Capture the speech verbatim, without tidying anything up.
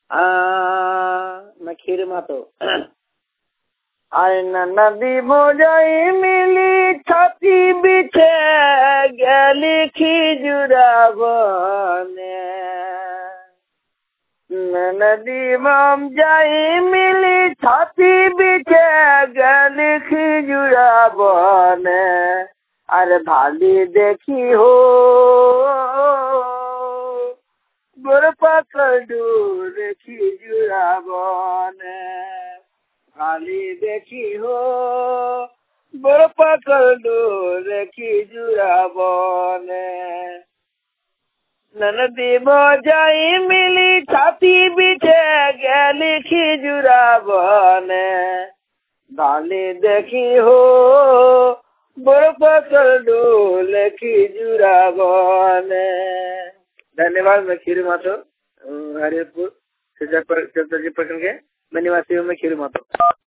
आ, मैं खीर मातो आय ना नदी मोजाई मिली छाती बिछे गली खिजुरा बने नदी मम जाई मिली छाती बिछे गली खिजुरा बने अरे भाली देखी हो गोर पकड़ दूर खिजुरा बने भाली देखी हो गोर पकड़ दूर खिजुरा बने नदी मोजाई मिली छाती बिछे गली खिजुरा बने भाली देखी हो गोर पकड़ दूर खिजुरा बने। धन्यवाद। मैं खीरू मातो हरिपुर छत्तीसगढ़ के मैं निवासी हूँ। मैं खीरू मातो।